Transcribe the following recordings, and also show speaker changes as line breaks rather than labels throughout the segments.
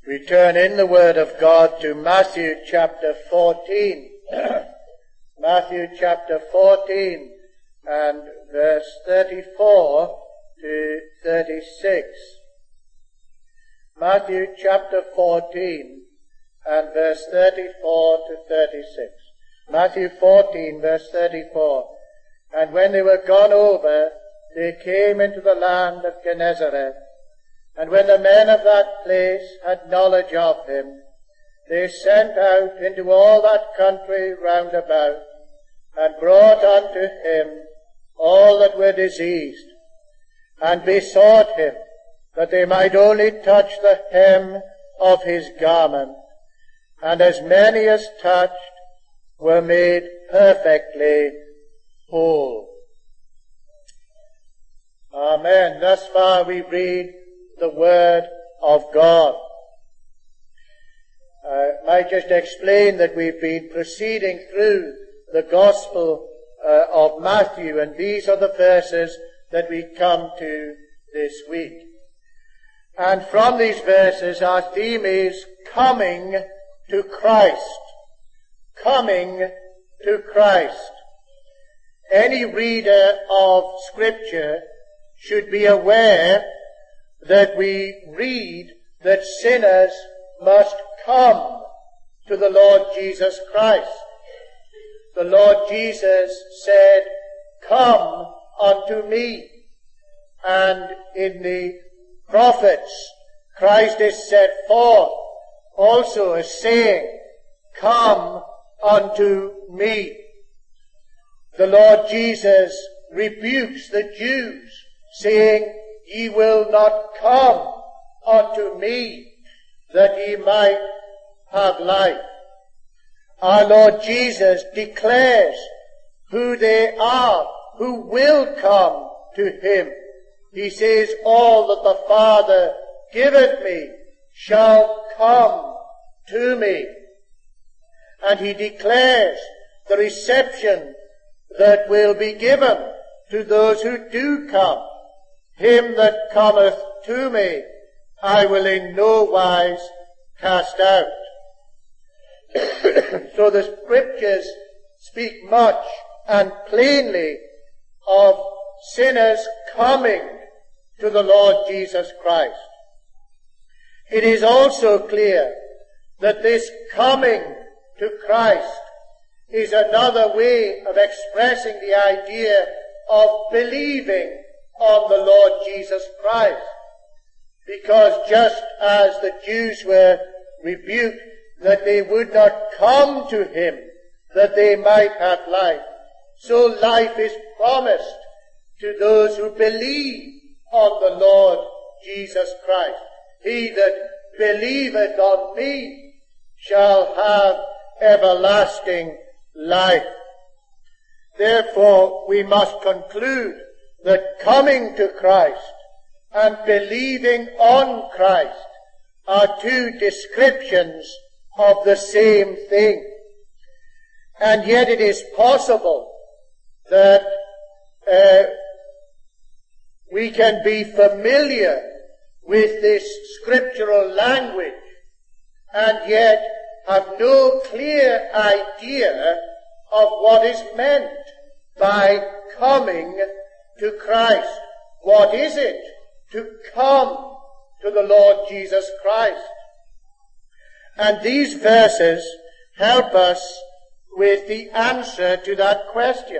We turn in the Word of God to Matthew chapter 14. Matthew chapter 14 and verse 34 to 36. Matthew chapter 14 and verse 34 to 36. Matthew 14 verse 34. And when they were gone over, they came into the land of Gennesaret. And when the men of that place had knowledge of him, they sent out into all that country round about, and brought unto him all that were diseased, and besought him that they might only touch the hem of his garment. And as many as touched were made perfectly whole. Amen. Thus far we read the Word of God. I might just explain that we've been proceeding through the Gospel of Matthew, and these are the verses that we come to this week. And from these verses our theme is coming to Christ. Coming to Christ. Any reader of Scripture should be aware that we read that sinners must come to the Lord Jesus Christ. The Lord Jesus said, "Come unto me." And in the prophets, Christ is set forth also as saying, "Come unto me." The Lord Jesus rebukes the Jews, saying, "Ye will not come unto me, that ye might have life." Our Lord Jesus declares who they are who will come to him. He says, "All that the Father giveth me shall come to me." And he declares the reception that will be given to those who do come. "Him that cometh to me, I will in no wise cast out." So the Scriptures speak much and plainly of sinners coming to the Lord Jesus Christ. It is also clear that this coming to Christ is another way of expressing the idea of believing on the Lord Jesus Christ. Because just as the Jews were rebuked that they would not come to him that they might have life, so life is promised to those who believe on the Lord Jesus Christ. "He that believeth on me shall have everlasting life." Therefore we must conclude that coming to Christ and believing on Christ are two descriptions of the same thing. And yet it is possible that we can be familiar with this scriptural language and yet have no clear idea of what is meant by coming to Christ. What is it to come to the Lord Jesus Christ? And these verses help us with the answer to that question.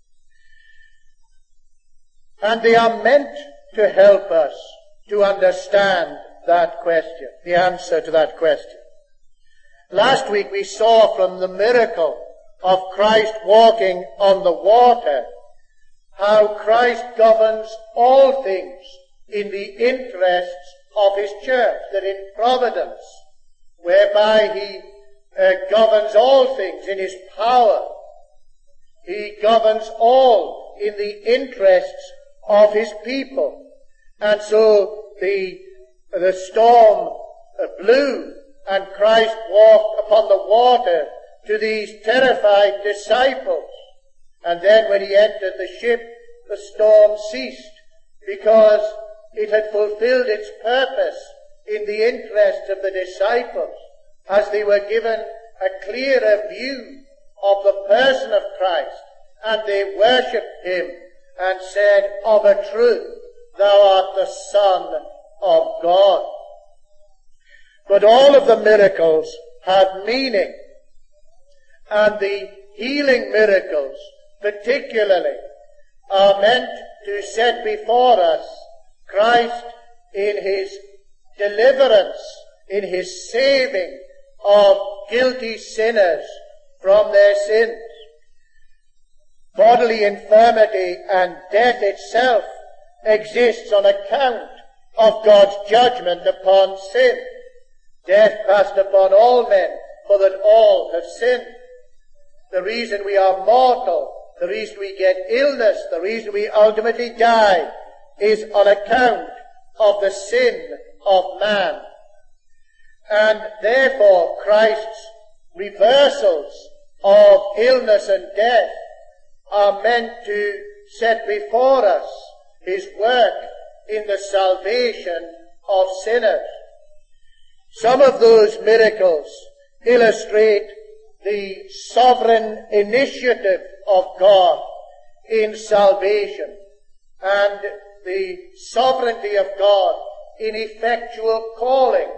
And they are meant to help us to understand that question, the answer to that question. Last week we saw from the miracle of Christ walking on the water how Christ governs all things in the interests of his church, that in providence, whereby he governs all things in his power, he governs all in the interests of his people. And so the storm blew, and Christ walked upon the water to these terrified disciples. And then when he entered the ship, the storm ceased, because it had fulfilled its purpose in the interests of the disciples as they were given a clearer view of the person of Christ, and they worshipped him and said, "Of a truth, thou art the Son of God." But all of the miracles have meaning, and the healing miracles particularly are meant to set before us Christ in his deliverance, in his saving of guilty sinners from their sins. Bodily infirmity and death itself exists on account of God's judgment upon sin. Death passed upon all men, for that all have sinned. The reason we are mortal, the reason we get illness, the reason we ultimately die, is on account of the sin of man. And therefore Christ's reversals of illness and death are meant to set before us his work in the salvation of sinners. Some of those miracles illustrate the sovereign initiative of God in salvation and the sovereignty of God in effectual calling.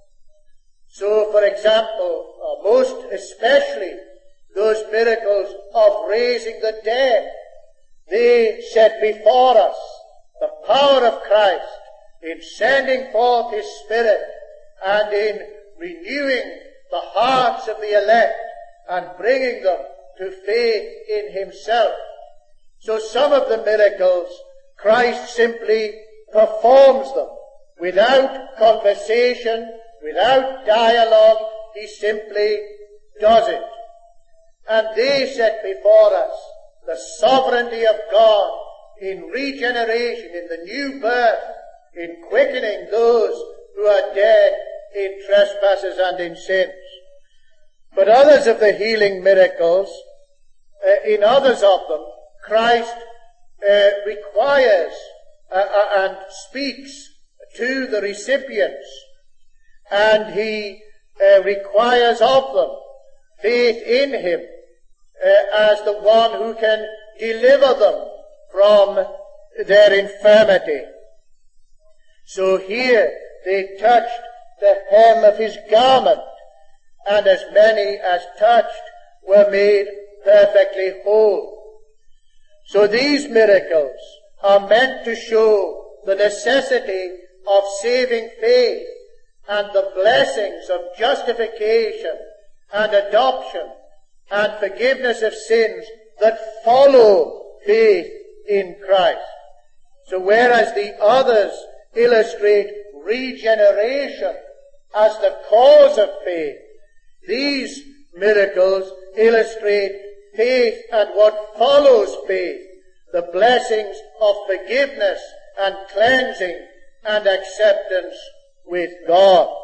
So, for example, most especially those miracles of raising the dead, they set before us the power of Christ in sending forth his Spirit and in renewing the hearts of the elect and bringing them to faith in himself. So some of the miracles, Christ simply performs them without conversation, without dialogue. He simply does it. And they set before us the sovereignty of God in regeneration, in the new birth, in quickening those who are dead in trespasses and in sins. But others of the healing miracles, in others of them, Christ requires and speaks to the recipients, and he requires of them faith in him as the one who can deliver them from their infirmity. So here they touched the hem of his garment, and as many as touched were made perfectly whole. So these miracles are meant to show the necessity of saving faith and the blessings of justification and adoption and forgiveness of sins that follow faith in Christ. So whereas the others illustrate regeneration as the cause of faith, these miracles illustrate faith and what follows faith, the blessings of forgiveness and cleansing and acceptance with God.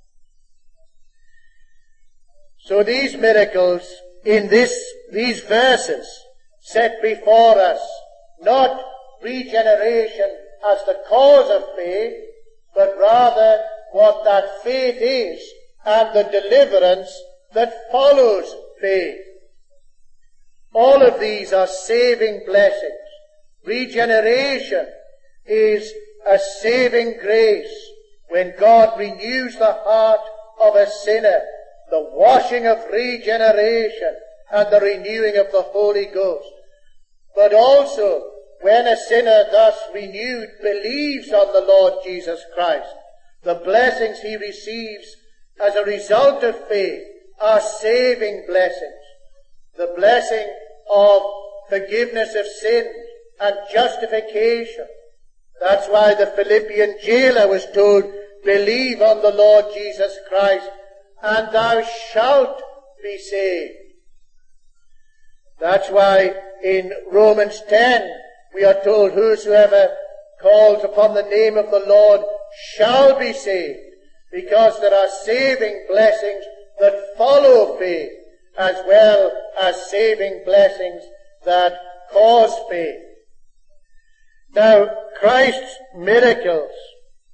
So these miracles in these verses set before us not regeneration as the cause of faith, but rather what that faith is and the deliverance that follows faith. All of these are saving blessings. Regeneration is a saving grace when God renews the heart of a sinner, the washing of regeneration and the renewing of the Holy Ghost. But also, when a sinner thus renewed believes on the Lord Jesus Christ, the blessings he receives as a result of faith are saving blessings. The blessing of forgiveness of sins and justification. That's why the Philippian jailer was told, believe on the Lord Jesus Christ, and thou shalt be saved. That's why in Romans 10 we are told, whosoever calls upon the name of the Lord shall be saved, because there are saving blessings that follow faith, as well as saving blessings that cause faith. Now, Christ's miracles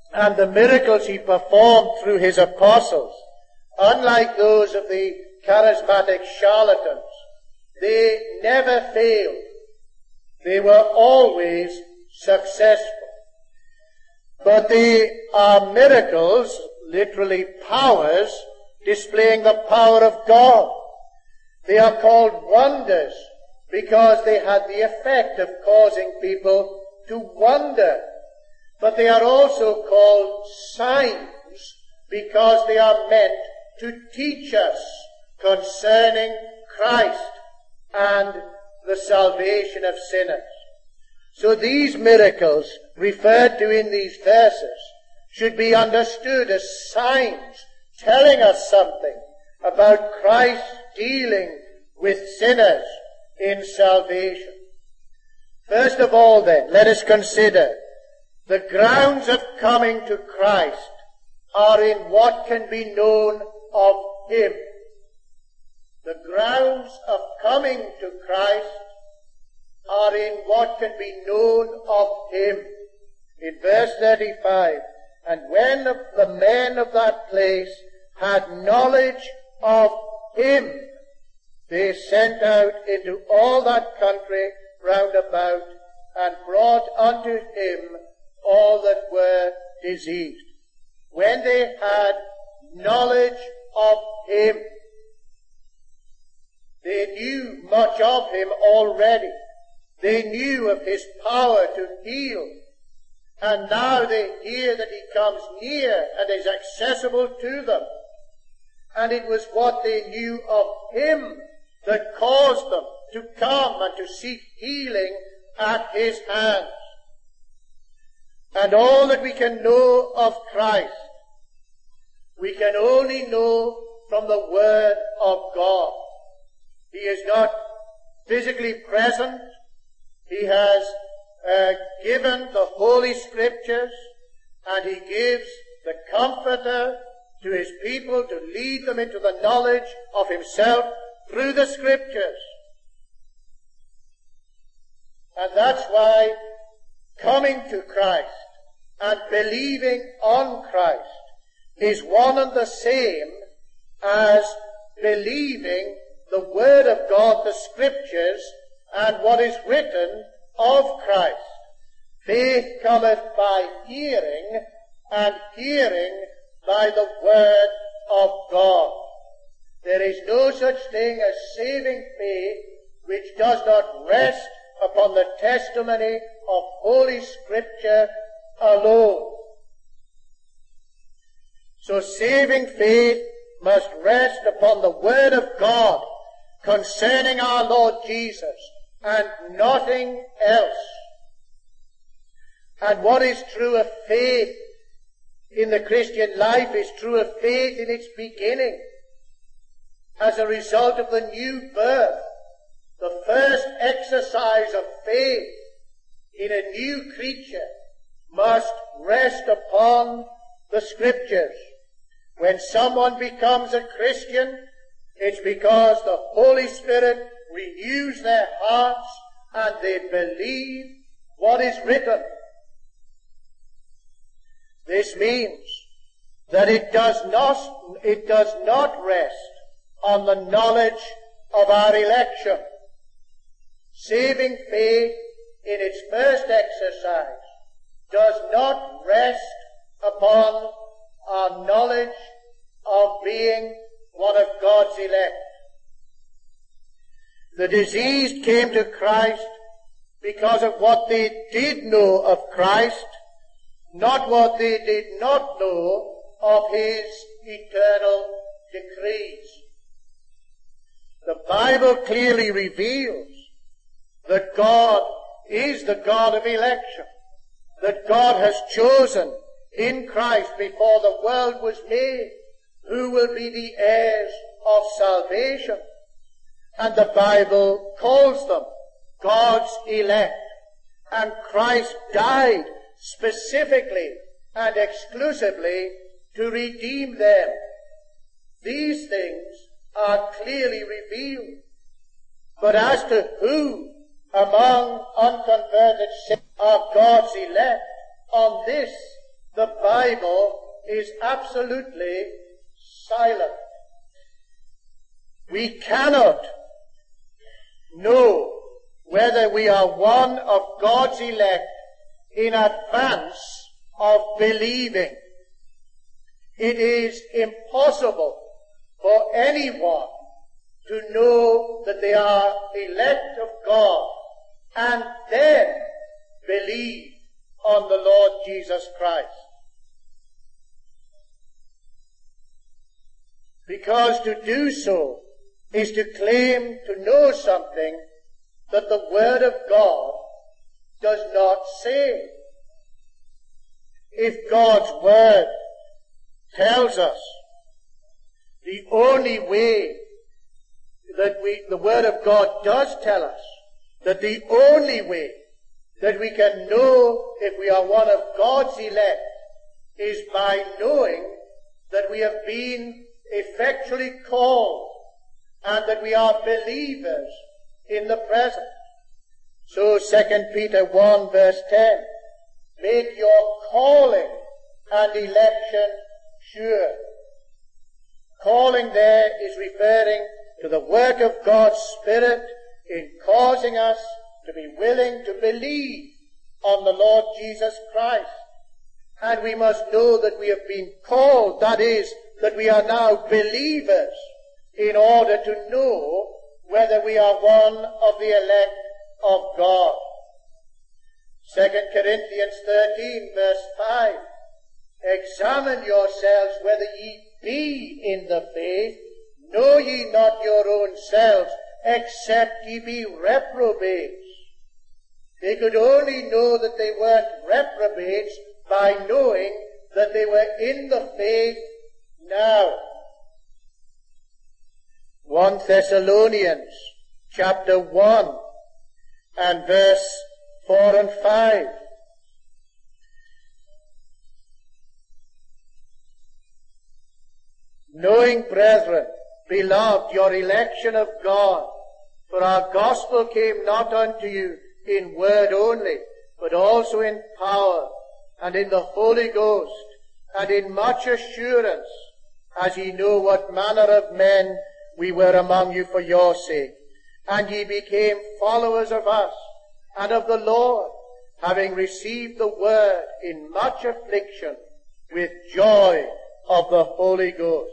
and the miracles he performed through his apostles, unlike those of the charismatic charlatans, they never failed. They were always successful. But they are miracles, literally powers, displaying the power of God. They are called wonders because they had the effect of causing people to wonder. But they are also called signs because they are meant to teach us concerning Christ and the salvation of sinners. So these miracles referred to in these verses should be understood as signs telling us something about Christ dealing with sinners in salvation. First of all then, let us consider the grounds of coming to Christ are in what can be known of Him. The grounds of coming to Christ are in what can be known of Him. In verse 35, and when the men of that place had knowledge of Him, they sent out into all that country round about, and brought unto Him all that were diseased. When they had knowledge of Him, they knew much of Him already. They knew of His power to heal. And now they hear that He comes near and is accessible to them. And it was what they knew of Him that caused them to come and to seek healing at His hands. And all that we can know of Christ, we can only know from the Word of God. He is not physically present. He has given the Holy Scriptures, and He gives the Comforter to His people to lead them into the knowledge of Himself through the Scriptures. And that's why coming to Christ and believing on Christ is one and the same as believing the Word of God, the Scriptures, and what is written of Christ. Faith cometh by hearing, and hearing by the Word of God. There is no such thing as saving faith which does not rest upon the testimony of Holy Scripture alone. So saving faith must rest upon the Word of God concerning our Lord Jesus, and nothing else. And what is true of faith in the Christian life is true of faith in its beginning. As a result of the new birth, the first exercise of faith in a new creature must rest upon the Scriptures. When someone becomes a Christian, it's because the Holy Spirit renews their hearts and they believe what is written. This means that it does not rest on the knowledge of our election. Saving faith in its first exercise does not rest upon our knowledge of being one of God's elect. The diseased came to Christ because of what they did know of Christ, not what they did not know of His eternal decrees. The Bible clearly reveals that God is the God of election, that God has chosen in Christ before the world was made who will be the heirs of salvation. And the Bible calls them God's elect. And Christ died specifically and exclusively to redeem them. These things are clearly revealed. But as to who among unconverted sinners are God's elect, on this the Bible is absolutely silent. We cannot know whether we are one of God's elect in advance of believing. It is impossible for anyone to know that they are elect of God and then believe on the Lord Jesus Christ. Because to do so is to claim to know something that the Word of God does not say. If God's Word tells us the only way that the Word of God does tell us that the only way that we can know if we are one of God's elect is by knowing that we have been effectually called and that we are believers in the present. So 2 Peter 1 verse 10, make your calling and election sure. Calling there is referring to the work of God's Spirit in causing us to be willing to believe on the Lord Jesus Christ. And we must know that we have been called, that is, that we are now believers, in order to know whether we are one of the elect of God. 2 Corinthians 13 verse 5, examine yourselves whether ye be in the faith. Know ye not your own selves, except ye be reprobates. They could only know that they weren't reprobates by knowing that they were in the faith now. 1 Thessalonians chapter 1 and verse 4 and 5. Knowing, brethren, beloved, your election of God, for our gospel came not unto you in word only, but also in power, and in the Holy Ghost, and in much assurance, as ye know what manner of men we were among you for your sake. And ye became followers of us, and of the Lord, having received the word in much affliction, with joy of the Holy Ghost.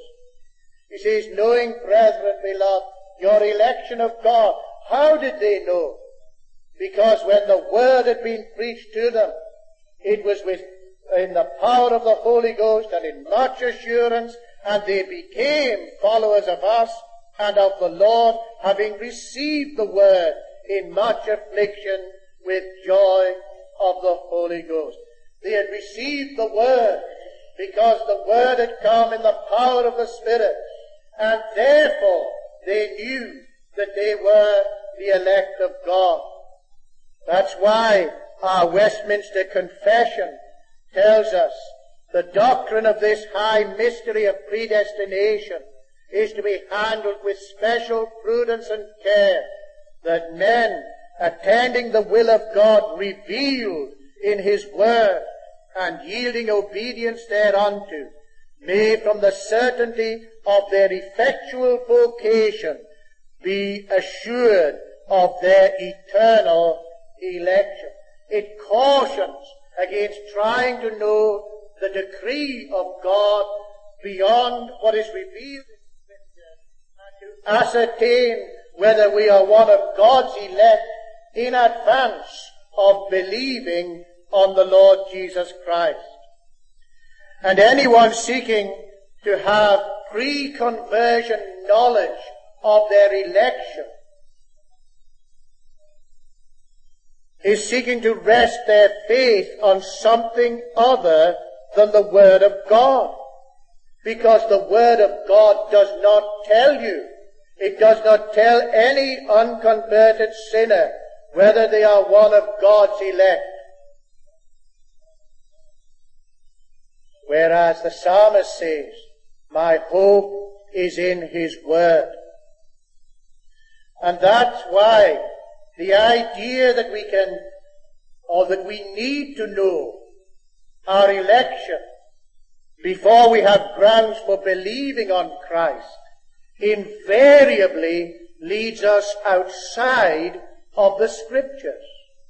He says, knowing, brethren, beloved, your election of God. How did they know? Because when the word had been preached to them, it was in the power of the Holy Ghost and in much assurance, and they became followers of us and of the Lord, having received the word in much affliction with joy of the Holy Ghost. They had received the word because the word had come in the power of the Spirit, and therefore they knew that they were the elect of God. That's why our Westminster Confession tells us the doctrine of this high mystery of predestination is to be handled with special prudence and care, that men, attending the will of God revealed in His Word, and yielding obedience thereunto, may from the certainty of their effectual vocation be assured of their eternal election. It cautions against trying to know the decree of God beyond what is revealed in Scripture, and to ascertain whether we are one of God's elect in advance of believing on the Lord Jesus Christ. And anyone seeking to have pre-conversion knowledge of their election is seeking to rest their faith on something other than the Word of God. Because the Word of God does not tell you, it does not tell any unconverted sinner whether they are one of God's elect. Whereas the psalmist says, my hope is in His Word. And that's why the idea that we can, or that we need to know our election, before we have grounds for believing on Christ, invariably leads us outside of the Scriptures.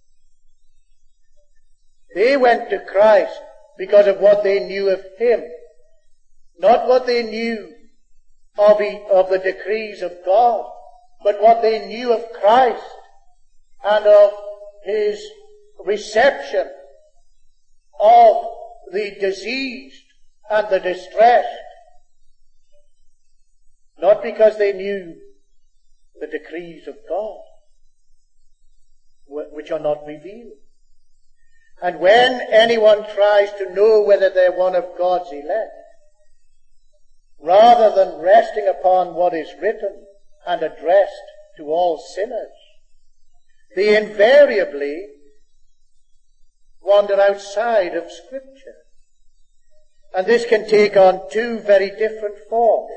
They went to Christ because of what they knew of Him, not what they knew of the decrees of God, but what they knew of Christ and of His reception of the diseased and the distressed, not because they knew the decrees of God, which are not revealed. And when anyone tries to know whether they're one of God's elect, rather than resting upon what is written and addressed to all sinners, they invariably wander outside of Scripture. And this can take on two very different forms.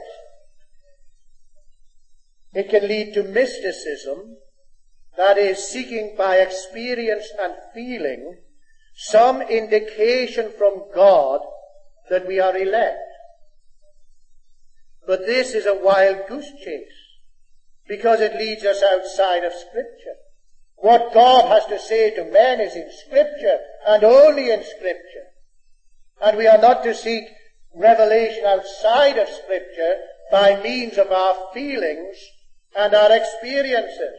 It can lead to mysticism, that is, seeking by experience and feeling some indication from God that we are elect. But this is a wild goose chase, because it leads us outside of Scripture. What God has to say to men is in Scripture, and only in Scripture. And we are not to seek revelation outside of Scripture by means of our feelings and our experiences.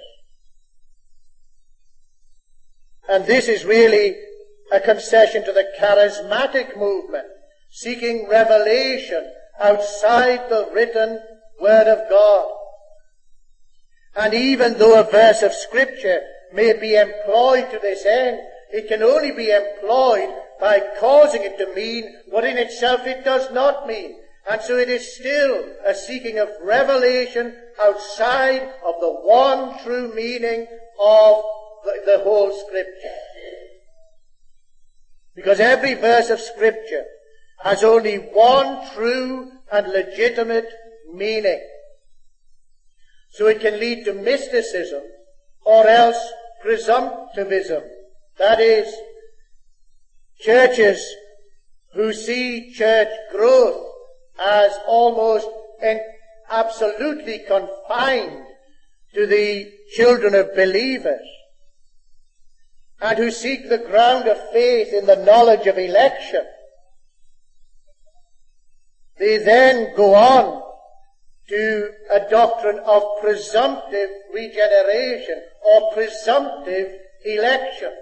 And this is really a concession to the charismatic movement, seeking revelation outside the written Word of God. And even though a verse of Scripture may be employed to this end, it can only be employed by causing it to mean what in itself it does not mean. And so it is still a seeking of revelation outside of the one true meaning of the whole Scripture. Because every verse of Scripture has only one true and legitimate meaning. So it can lead to mysticism or else presumptivism. That is, churches who see church growth as almost absolutely confined to the children of believers, and who seek the ground of faith in the knowledge of election. They then go on to a doctrine of presumptive regeneration or presumptive election.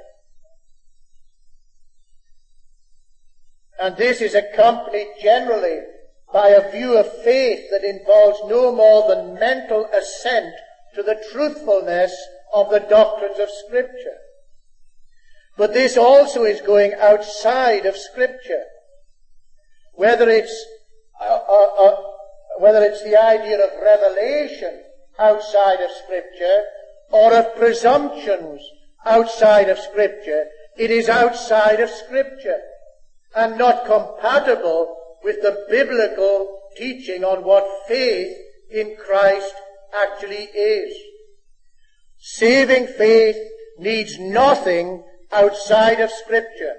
And this is accompanied generally by a view of faith that involves no more than mental assent to the truthfulness of the doctrines of Scripture. But this also is going outside of Scripture. Whether it's the idea of revelation outside of Scripture or of presumptions outside of Scripture, it is outside of Scripture and not compatible with the biblical teaching on what faith in Christ actually is. Saving faith needs nothing outside of Scripture.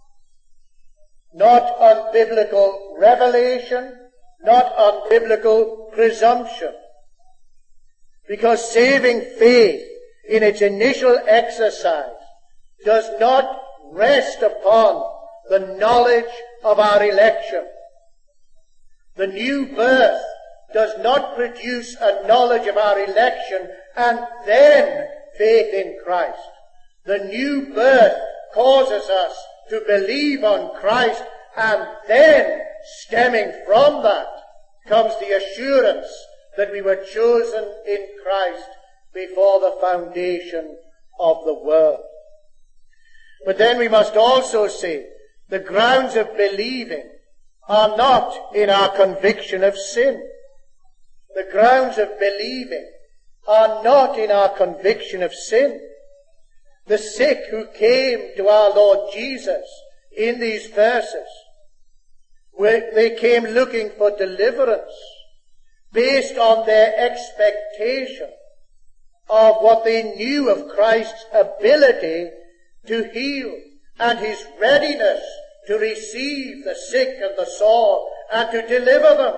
Not unbiblical revelation, not unbiblical presumption. Because saving faith in its initial exercise does not rest upon the knowledge of our election. The new birth does not produce a knowledge of our election and then faith in Christ. The new birth causes us to believe on Christ, and then, stemming from that, comes the assurance that we were chosen in Christ before the foundation of the world. But then we must also say the grounds of believing are not in our conviction of sin. The grounds of believing are not in our conviction of sin. The sick who came to our Lord Jesus in these verses, they came looking for deliverance based on their expectation of what they knew of Christ's ability to heal and His readiness to receive the sick and the sore and to deliver them.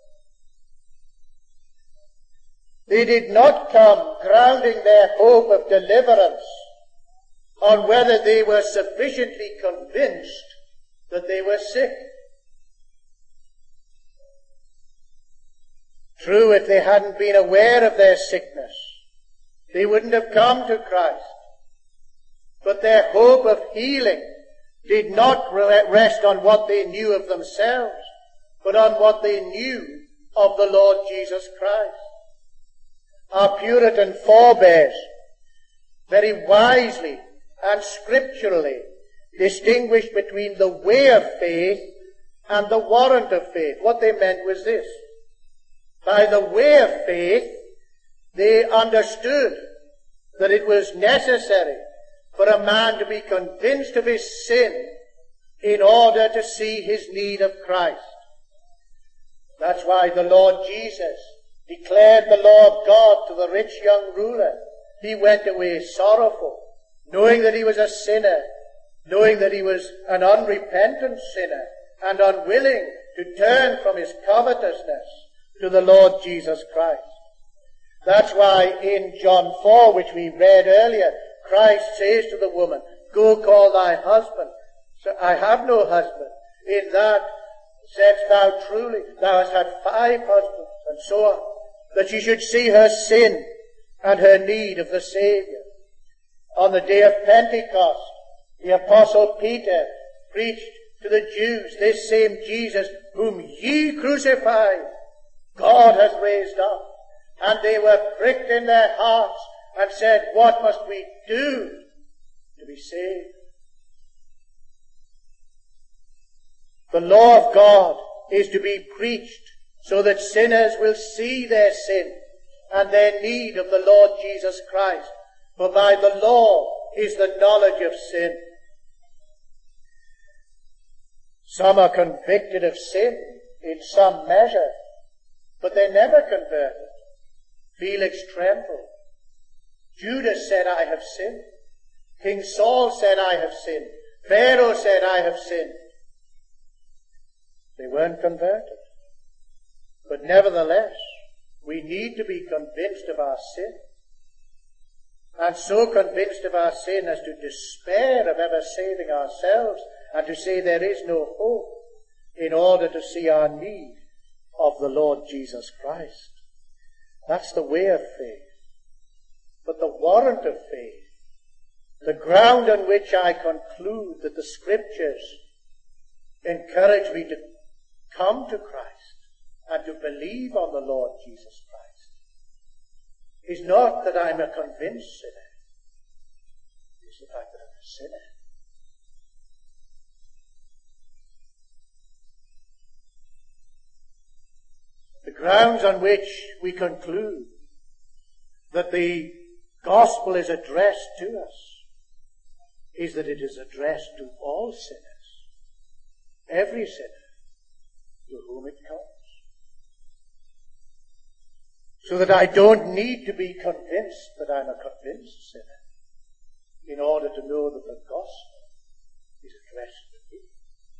They did not come grounding their hope of deliverance on whether they were sufficiently convinced that they were sick. True, if they hadn't been aware of their sickness, they wouldn't have come to Christ. But their hope of healing did not rest on what they knew of themselves, but on what they knew of the Lord Jesus Christ. Our Puritan forebears very wisely and scripturally distinguished between the way of faith and the warrant of faith. What they meant was this. By the way of faith, they understood that it was necessary for a man to be convinced of his sin in order to see his need of Christ. That's why the Lord Jesus declared the law of God to the rich young ruler. He went away sorrowful, knowing that he was a sinner, knowing that he was an unrepentant sinner, and unwilling to turn from his covetousness to the Lord Jesus Christ. That's why in John 4, which we read earlier, Christ says to the woman, "Go call thy husband." So, "I have no husband." In that saidst thou truly, thou hast had 5 husbands, and so on. That she should see her sin and her need of the Savior. On the day of Pentecost, the Apostle Peter preached to the Jews, "This same Jesus whom ye crucified, God hath raised up." And they were pricked in their hearts and said, "What must we do to be saved?" The law of God is to be preached so that sinners will see their sin and their need of the Lord Jesus Christ. For by the law is the knowledge of sin. Some are convicted of sin in some measure, but they're never converted. Felix trembled. Judas said, "I have sinned." King Saul said, "I have sinned." Pharaoh said, "I have sinned." They weren't converted. But nevertheless, we need to be convinced of our sin. And so convinced of our sin as to despair of ever saving ourselves and to say there is no hope, in order to see our need of the Lord Jesus Christ. That's the way of faith. But the warrant of faith, the ground on which I conclude that the Scriptures encourage me to come to Christ and to believe on the Lord Jesus Christ, is not that I'm a convinced sinner. It's the fact that I'm a sinner. The grounds on which we conclude that the gospel is addressed to us is that it is addressed to all sinners, every sinner to whom it comes. So that I don't need to be convinced that I'm a convinced sinner in order to know that the gospel is addressed to me.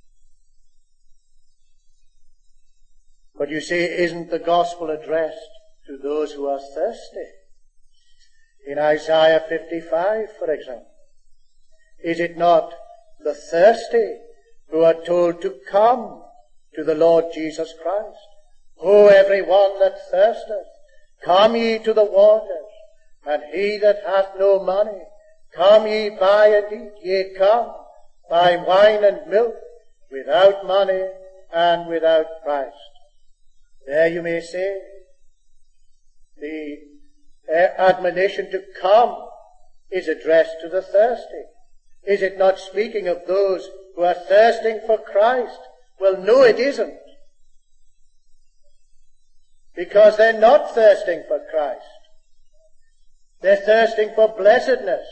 But you say, isn't the gospel addressed to those who are thirsty? In Isaiah 55, for example, is it not the thirsty who are told to come to the Lord Jesus Christ? "O every one that thirsteth, come ye to the waters, and he that hath no money, come ye buy and eat. Yea, come, buy wine and milk, without money and without price." There you may say, the admonition to come is addressed to the thirsty. Is it not speaking of those who are thirsting for Christ? Well, no, it isn't. Because they're not thirsting for Christ. They're thirsting for blessedness.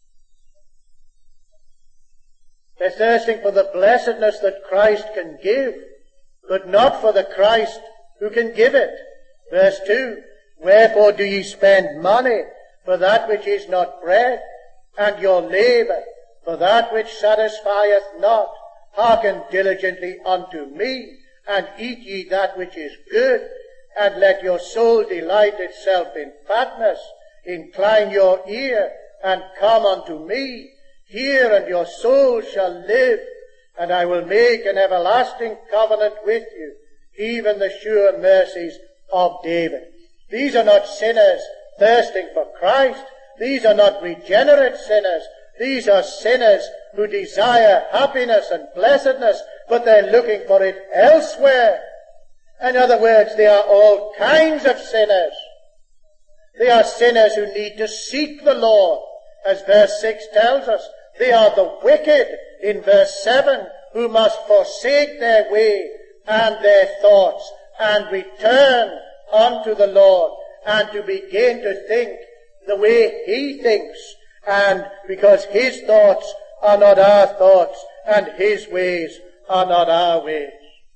They're thirsting for the blessedness that Christ can give, but not for the Christ who can give it. Verse 2, "Wherefore do ye spend money for that which is not bread, and your labour for that which satisfieth not? hearken diligently unto me, and eat ye that which is good, and let your soul delight itself in fatness. Incline your ear, and come unto me. Hear, and your soul shall live, and I will make an everlasting covenant with you, even the sure mercies of David. These are not sinners thirsting for Christ. These are not regenerate sinners. These are sinners who desire happiness and blessedness, but they're looking for it elsewhere. In other words, they are all kinds of sinners. They are sinners who need to seek the Lord, as verse 6 tells us. They are the wicked, in verse 7, who must forsake their way and their thoughts and return unto the Lord, and to begin to think the way He thinks, and because His thoughts are not our thoughts, and His ways are not our ways.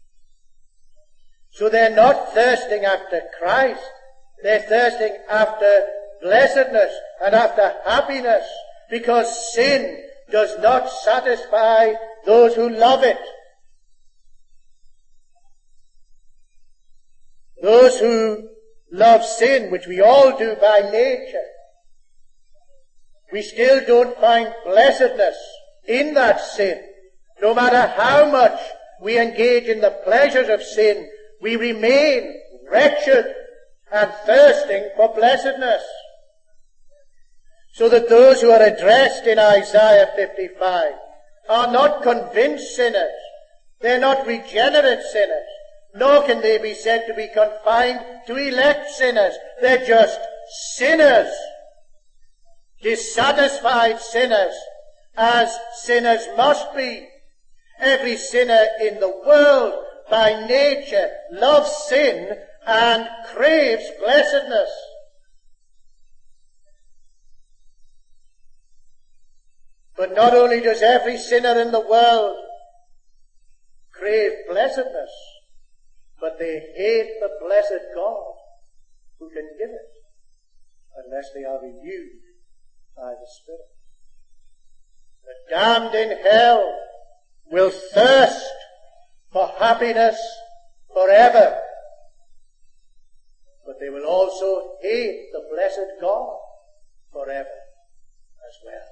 So they're not thirsting after Christ. They're thirsting after blessedness and after happiness, because sin does not satisfy those who love it. Those who love sin, which we all do by nature, we still don't find blessedness in that sin. No matter how much we engage in the pleasures of sin, we remain wretched and thirsting for blessedness. So that those who are addressed in Isaiah 55 are not convinced sinners. They're not regenerate sinners. Nor can they be said to be confined to elect sinners. They're just sinners. Dissatisfied sinners, as sinners must be. Every sinner in the world by nature loves sin and craves blessedness. But not only does every sinner in the world crave blessedness, but they hate the blessed God who can give it, unless they are renewed by the Spirit. The damned in hell will thirst for happiness forever, but they will also hate the blessed God forever as well.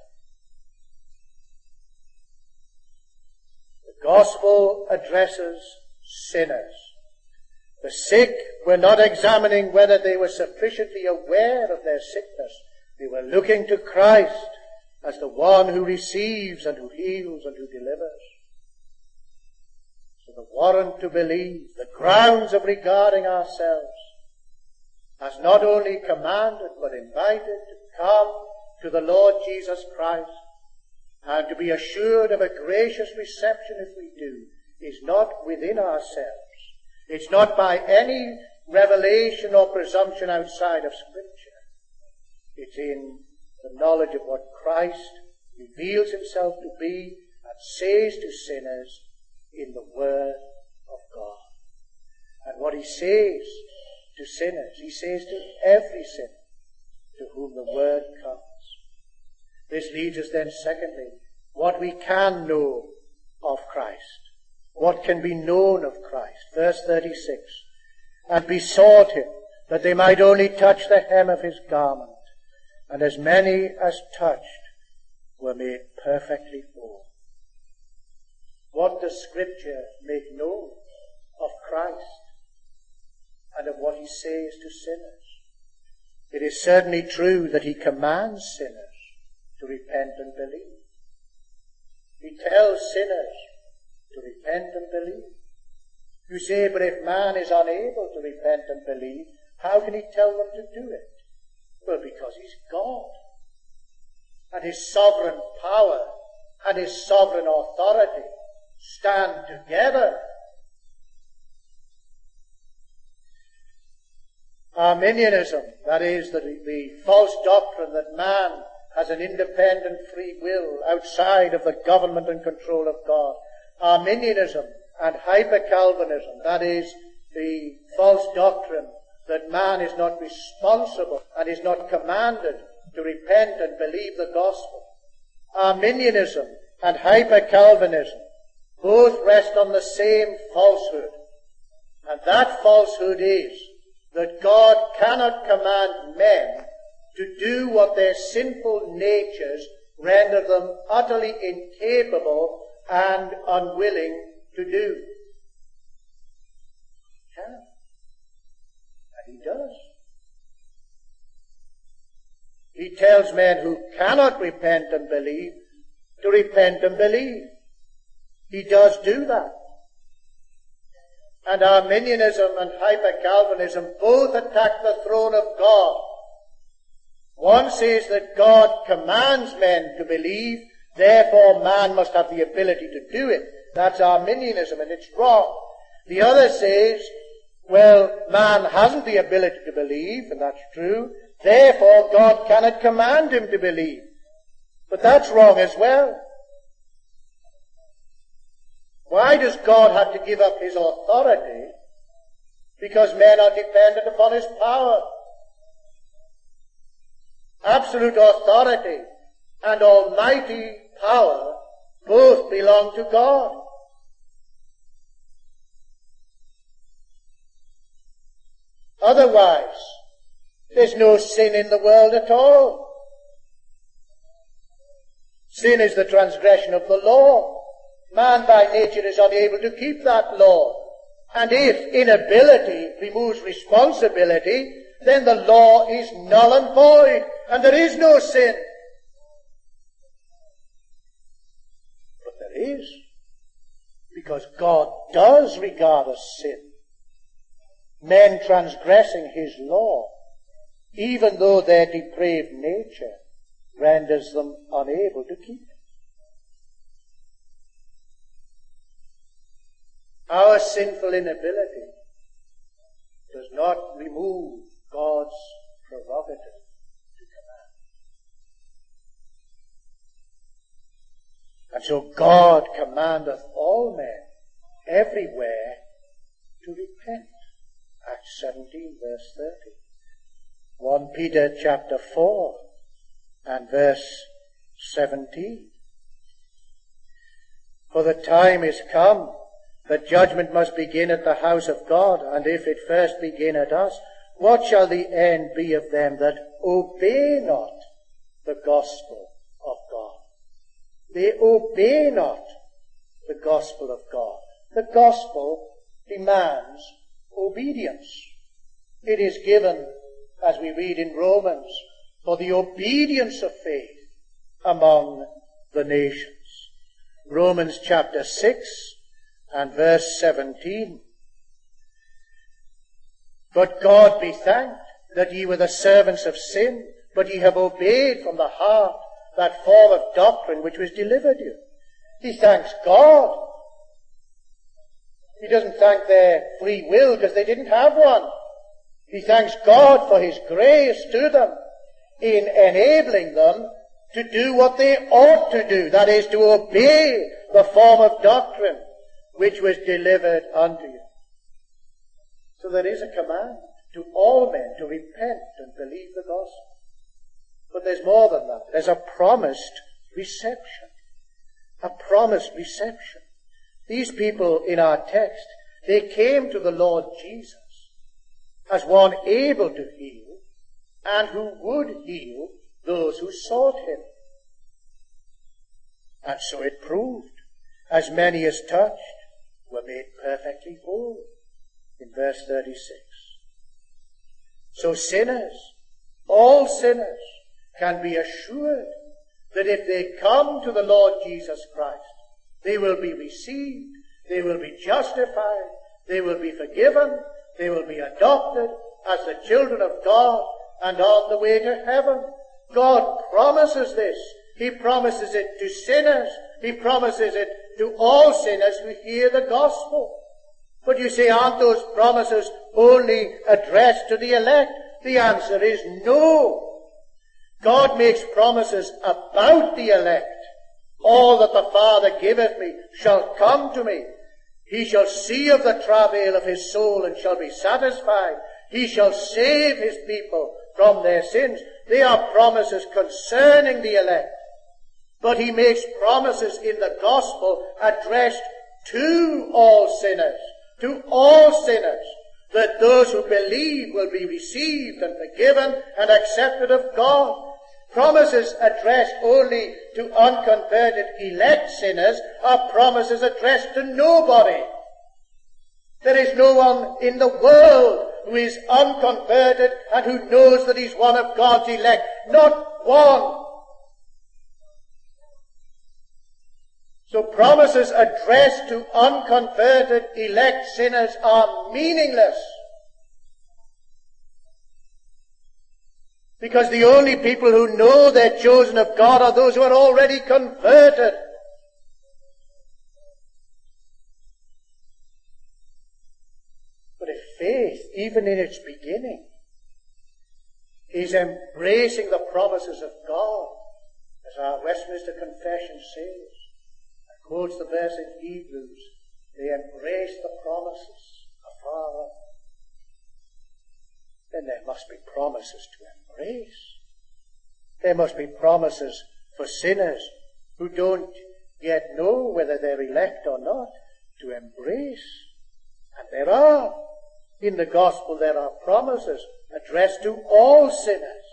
The gospel addresses sinners. The sick were not examining whether they were sufficiently aware of their sickness. They were looking to Christ as the one who receives and who heals and who delivers. So the warrant to believe, the grounds of regarding ourselves as not only commanded but invited to come to the Lord Jesus Christ and to be assured of a gracious reception if we do, is not within ourselves. It's not by any revelation or presumption outside of Scripture. It's in the knowledge of what Christ reveals himself to be and says to sinners in the Word of God. And what he says to sinners, he says to every sinner to whom the Word comes. This leads us then, secondly, what we can know of Christ. What can be known of Christ? Verse 36. And besought him that they might only touch the hem of his garment, and as many as touched were made perfectly whole. What does Scripture make known of Christ and of what he says to sinners? It is certainly true that he commands sinners to repent and believe. He tells sinners to repent and believe. You say, but if man is unable to repent and believe, how can he tell them to do it? Well, because he's God. And his sovereign power and his sovereign authority stand together. Arminianism, that is, the false doctrine that man has an independent free will outside of the government and control of God. Arminianism and hyper-Calvinism, that is, the false doctrine that man is not responsible and is not commanded to repent and believe the gospel. Arminianism and hyper-Calvinism both rest on the same falsehood. And that falsehood is that God cannot command men to do what their sinful natures render them utterly incapable and unwilling to do. He can. And he does. He tells men who cannot repent and believe to repent and believe. He does do that. And Arminianism and Hyper-Calvinism both attack the throne of God. One says that God commands men to believe, therefore man must have the ability to do it. That's Arminianism, and it's wrong. The other says, well, man hasn't the ability to believe, and that's true, therefore God cannot command him to believe. But that's wrong as well. Why does God have to give up his authority? Because men are dependent upon his power. Absolute authority and almighty power both belong to God. Otherwise, there's no sin in the world at all. Sin is the transgression of the law. Man by nature is unable to keep that law. And if inability removes responsibility, then the law is null and void, and there is no sin. But there is, because God does regard as sin men transgressing his law, even though their depraved nature renders them unable to keep it. Our sinful inability does not remove God's prerogative to command. And so God commandeth all men everywhere to repent. Acts 17 verse 30. 1 Peter chapter 4 and verse 17. For the time is come that judgment must begin at the house of God, and if it first begin at us, what shall the end be of them that obey not the gospel of God? They obey not the gospel of God. The gospel demands obedience. It is given, as we read in Romans, for the obedience of faith among the nations. Romans chapter 6 and verse 17. But God be thanked that ye were the servants of sin, but ye have obeyed from the heart that form of doctrine which was delivered you. He thanks God. He doesn't thank their free will because they didn't have one. He thanks God for his grace to them in enabling them to do what they ought to do, that is, to obey the form of doctrine which was delivered unto you. So there is a command to all men to repent and believe the gospel. But there's more than that. There's a promised reception. A promised reception. These people in our text, they came to the Lord Jesus as one able to heal and who would heal those who sought him. And so it proved. As many as touched were made perfectly whole. In verse 36. So sinners, all sinners, can be assured that if they come to the Lord Jesus Christ, they will be received, they will be justified, they will be forgiven, they will be adopted as the children of God and on the way to heaven. God promises this. He promises it to sinners. He promises it to all sinners who hear the gospel. But you say, aren't those promises only addressed to the elect? The answer is no. God makes promises about the elect. All that the Father giveth me shall come to me. He shall see of the travail of his soul and shall be satisfied. He shall save his people from their sins. They are promises concerning the elect. But he makes promises in the gospel addressed to all sinners, that those who believe will be received and forgiven and accepted of God. Promises addressed only to unconverted elect sinners are promises addressed to nobody. There is no one in the world who is unconverted and who knows that he's one of God's elect. Not one. So promises addressed to unconverted elect sinners are meaningless. Because the only people who know they're chosen of God are those who are already converted. But if faith, even in its beginning, is embracing the promises of God, as our Westminster Confession says, and quotes the verse in Hebrews, they embrace the promises afar off, then there must be promises to embrace. There must be promises for sinners who don't yet know whether they're elect or not to embrace. And there are. In the gospel there are promises addressed to all sinners.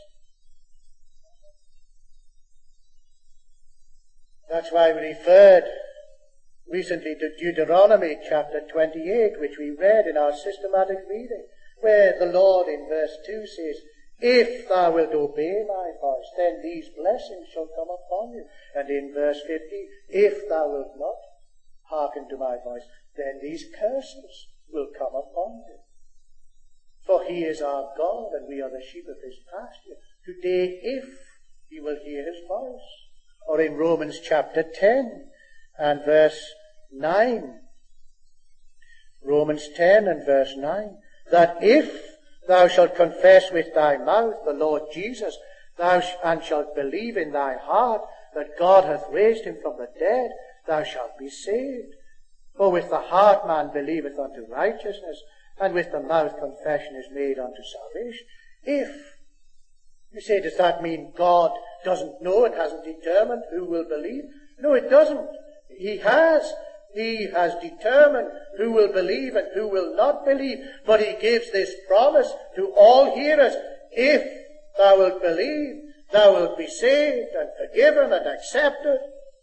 That's why we referred recently to Deuteronomy chapter 28, which we read in our systematic reading, where the Lord in verse 2 says, "If thou wilt obey my voice, then these blessings shall come upon you." And in verse 50, "If thou wilt not hearken to my voice, then these curses will come upon you. For he is our God, and we are the sheep of his pasture. Today, if you will hear his voice." Or in Romans chapter 10 and verse 9. Romans 10 and verse 9. "That if thou shalt confess with thy mouth the Lord Jesus, and shalt believe in thy heart that God hath raised him from the dead, thou shalt be saved. For with the heart man believeth unto righteousness, and with the mouth confession is made unto salvation." If. You say, does that mean God doesn't know and hasn't determined who will believe? No, it doesn't. He has. He has determined who will believe and who will not believe. But he gives this promise to all hearers. If thou wilt believe, thou wilt be saved and forgiven and accepted.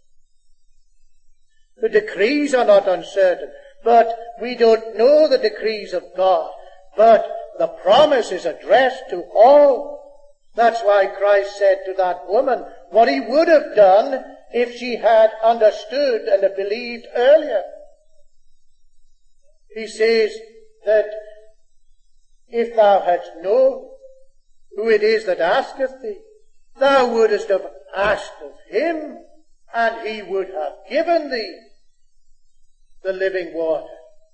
The decrees are not uncertain, but we don't know the decrees of God. But the promise is addressed to all. That's why Christ said to that woman what he would have done if she had understood and had believed earlier. He says that if thou hadst known who it is that asketh thee, thou wouldest have asked of him, and he would have given thee the living water.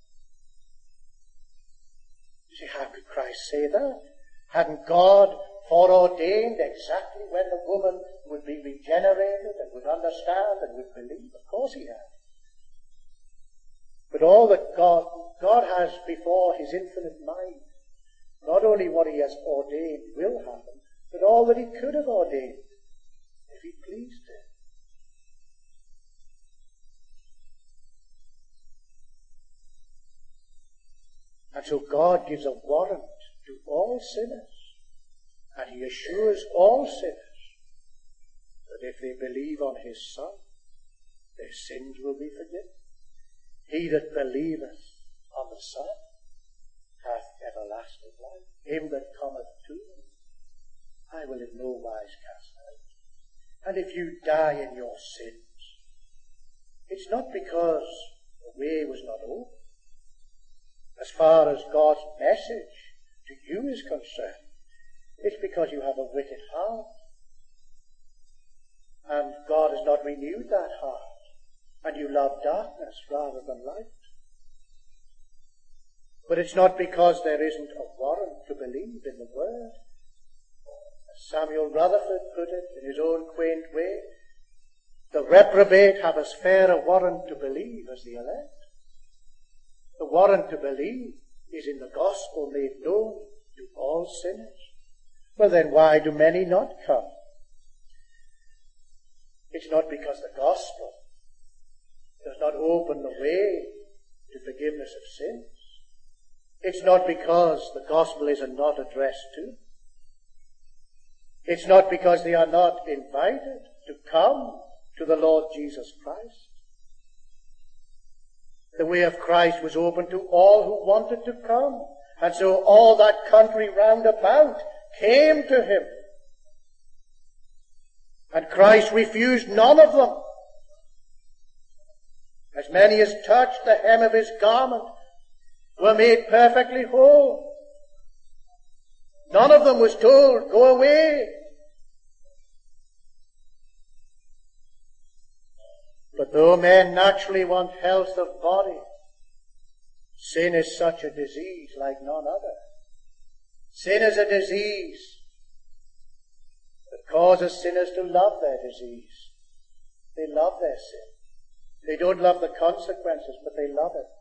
You see, how could Christ say that? Hadn't God foreordained exactly when the woman would be regenerated and would understand and would believe? Of course he had. But all that God has before his infinite mind, not only what he has ordained will happen, but all that he could have ordained if he pleased him. And so God gives a warrant to all sinners, and he assures all sinners that if they believe on his Son, their sins will be forgiven. He that believeth on the Son hath everlasting life. Him that cometh to me, I will in no wise cast out. And if you die in your sins, it's not because the way was not open. As far as God's message to you is concerned, it's because you have a wicked heart. And God has not renewed that heart. And you love darkness rather than light. But it's not because there isn't a warrant to believe in the Word. As Samuel Rutherford put it in his own quaint way, the reprobate have as fair a warrant to believe as the elect. The warrant to believe is in the gospel made known to all sinners. Well then, why do many not come? It's not because the gospel does not open the way to forgiveness of sins. It's not because the gospel is not addressed to. It's not because they are not invited to come to the Lord Jesus Christ. The way of Christ was open to all who wanted to come. And so all that country round about came to him. And Christ refused none of them. As many as touched the hem of his garment were made perfectly whole. None of them was told, go away. But though men naturally want health of body, sin is such a disease like none other. Sin is a disease that causes sinners to love their disease. They love their sin. They don't love the consequences, but they love it.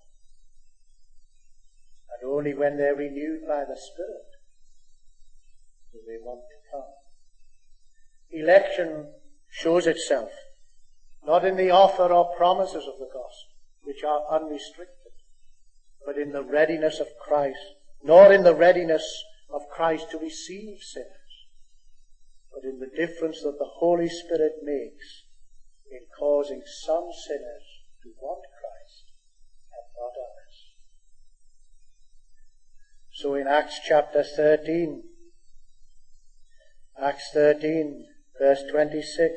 And only when they're renewed by the Spirit do they want to come. Election shows itself not in the offer or promises of the gospel, which are unrestricted, but in the readiness of Christ, nor in the readiness of Christ to receive sinners, but in the difference that the Holy Spirit makes in causing some sinners to want Christ and not others. So in Acts chapter 13, Acts 13, verse 26,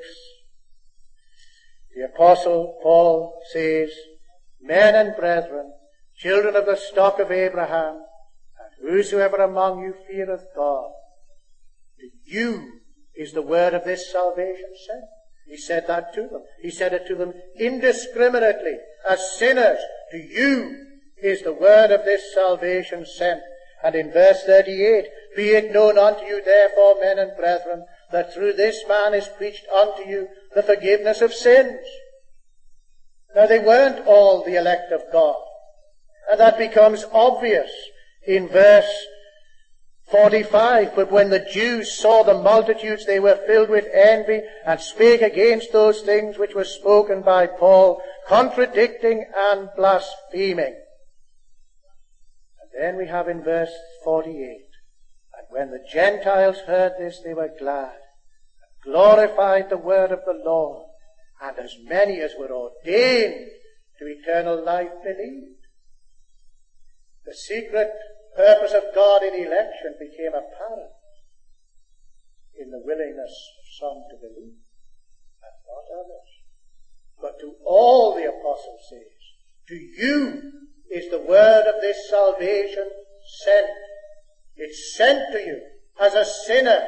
the Apostle Paul says, men and brethren, children of the stock of Abraham, and whosoever among you feareth God, to you is the word of this salvation sent. He said that to them. He said it to them indiscriminately. As sinners, to you is the word of this salvation sent. And in verse 38, be it known unto you therefore, men and brethren, that through this man is preached unto you the forgiveness of sins. Now they weren't all the elect of God. And that becomes obvious in verse 45. But when the Jews saw the multitudes, they were filled with envy and spake against those things which were spoken by Paul, contradicting and blaspheming. And then we have in verse 48, and when the Gentiles heard this, they were glad, and glorified the word of the Lord, and as many as were ordained to eternal life believed. The secret purpose of God in election became apparent in the willingness of some to believe, and not others. But to all the apostle says, to you is the word of this salvation sent. It's sent to you as a sinner.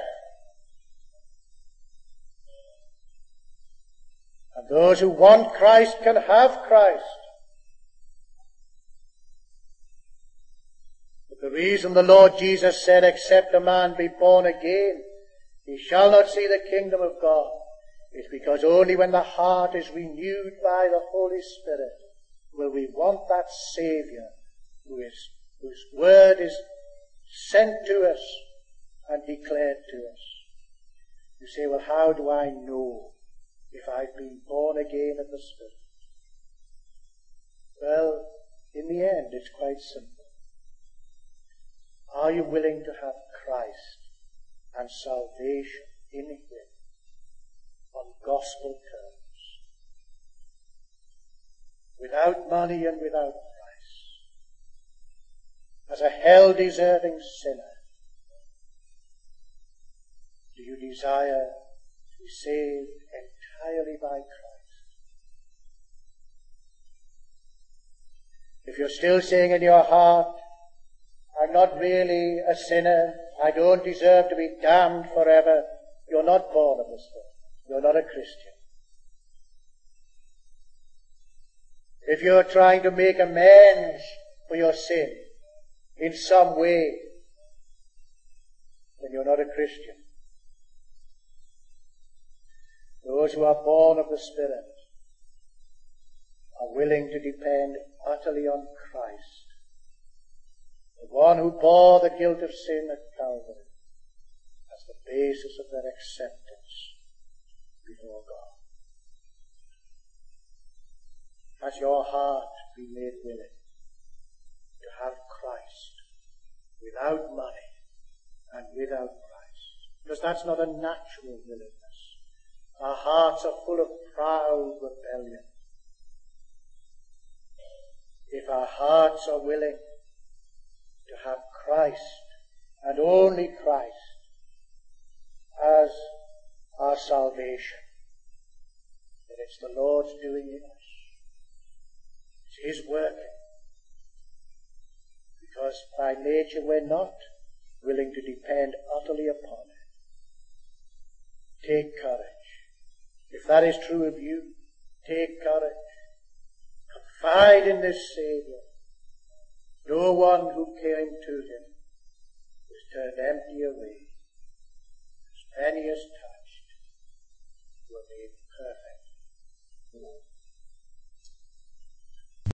And those who want Christ can have Christ. But the reason the Lord Jesus said, except a man be born again, he shall not see the kingdom of God, is because only when the heart is renewed by the Holy Spirit will we want that Savior whose word is sent to us and declared to us. You say, well, how do I know if I've been born again of the Spirit? Well, in the end, it's quite simple. Are you willing to have Christ and salvation in Him on gospel terms, without money and without price, as a hell-deserving sinner? Do you desire to be saved entirely by Christ? If you're still saying in your heart, I'm not really a sinner, I don't deserve to be damned forever, you're not born of the Spirit. You're not a Christian. If you're trying to make amends for your sin in some way, then you're not a Christian. Those who are born of the Spirit are willing to depend utterly on Christ, the one who bore the guilt of sin at Calvary, as the basis of their acceptance before God. has your heart been made willing to have Christ without money and without Christ? Because that's not a natural willingness. Our hearts are full of proud rebellion. If our hearts are willing to have Christ and only Christ as our salvation, then it's the Lord's doing in us. It's His working. Because by nature we're not willing to depend utterly upon it. Take courage. If that is true of you, take courage. Confide in this Saviour. No one who came to Him was turned empty away. As many as touched were made perfect.